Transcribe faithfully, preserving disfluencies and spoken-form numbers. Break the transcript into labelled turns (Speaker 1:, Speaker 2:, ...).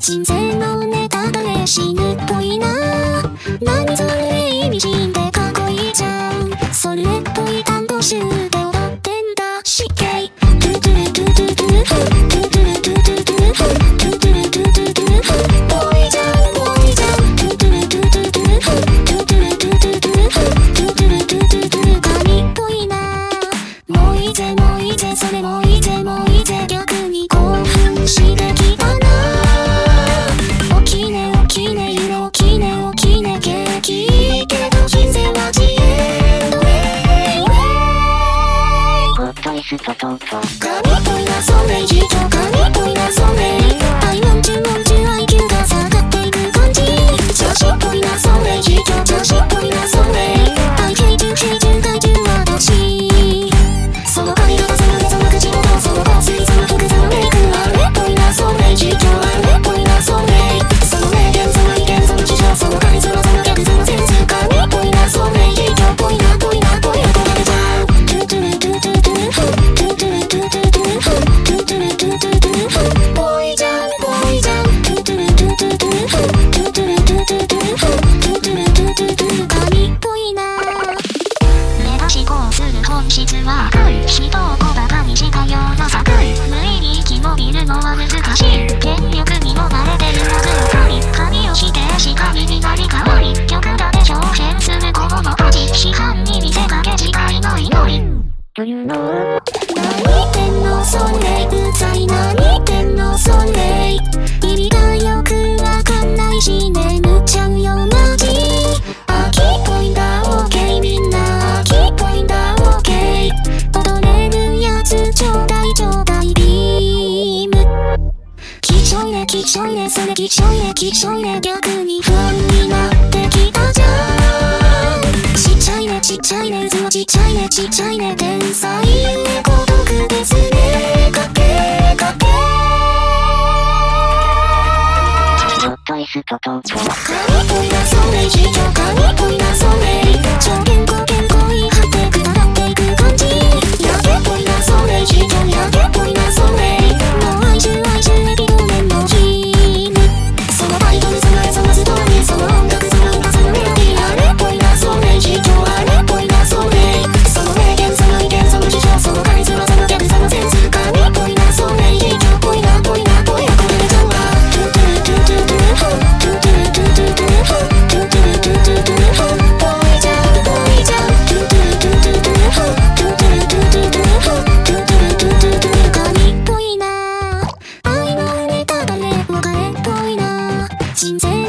Speaker 1: 人生のネタバレ死ぬっぽいな。何それ意味深でかっこいいじゃん。それっぽい単語集で踊ってんだしけい。トゥトゥルトゥトゥトゥトゥトゥトゥルトゥトゥトゥトゥトゥルトゥトゥトゥボーイじゃんボーイじゃん。トゥトゥルトゥトゥトゥトゥトゥルトゥトゥトゥトゥトゥルトゥトゥトゥ神っぽいな。もういいぜもういいぜそれもういいぜもういいぜ逆に興奮してきたな。大きいね大きいね夢大きいね大きいねケーキけど人生はジエンドウェイウェイ。
Speaker 2: ホットイストトート
Speaker 1: 神っぽいなそれ人神っぽいなそれ。愛文中文中 アイキュー が下がっていく感じ。調子っぽいなそれ人調子っぽいなそれ。愛平中平中怪獣はどっち。その髪型その目その口元その香水その服そのメイクあれっぽいなそれ人あれっぽいなそれ。その名言その意見その事情そのカリスマそのギャグそのセンス神っぽいなそれ人っぽいなぽいなぽいなこれちゃう。トゥトゥルトゥトゥトゥトゥトゥルトゥトゥトゥトゥトゥルトゥトゥトゥボーイじゃんボーイじゃん。トゥトゥルトゥトゥトゥトゥトゥルトゥトゥトゥトゥトゥルトゥトゥトゥ神っぽいな。
Speaker 2: 目指しこうする本質は人を小馬鹿にしたようなさ。無意に生き延びるのは難しい。権力にも慣れてるのぐらい。神をしてしかりになり変わり曲だけ挑戦する子供たち。市販に見せかけ時代の祈り。
Speaker 1: というの何言ってんのそれうざい何言ってんのそれ。意味がよくわかんないし眠っちゃうよマジ。秋っぽいんだ OK みんな秋っぽいんだ OK。 踊れるやつちょうだいちょうだいビーム。きしょいねきしょいねそれきしょいねきしょいね逆に不安になってきたじゃん。ちっちゃいねちっちゃいね渦はちっちゃいねちっちゃいね天才ゆ孤独ですねかけかけ。
Speaker 2: ホットイストトート
Speaker 1: 神っぽいなそれ人神っぽいなそれ。超健康健康い張ってくだらっていく感じ。やけっぽいなそれ人やけっぽいなそれ。もう愛愁愛愁エピドーメンのヒーム。そのタイトルその絵そのストーリーその音楽その歌そのメロディーあれっぽいなそれ人あれっぽいなそれ。その名言その意見その事情そのカリスマそのギャグそのセンス神っぽいなそれ人っぽいなぽいなぽいなこれでちゃうわ。トゥトゥルトゥトゥトゥトゥトゥルトゥトゥトゥトゥトゥルトゥトゥトゥボーイじゃんボーイじゃん。トゥトゥルトゥトゥトゥトゥトゥルトゥトゥトゥトゥトゥルトゥトゥトゥ神っぽいな。愛のネタバレ別れっぽいな。人生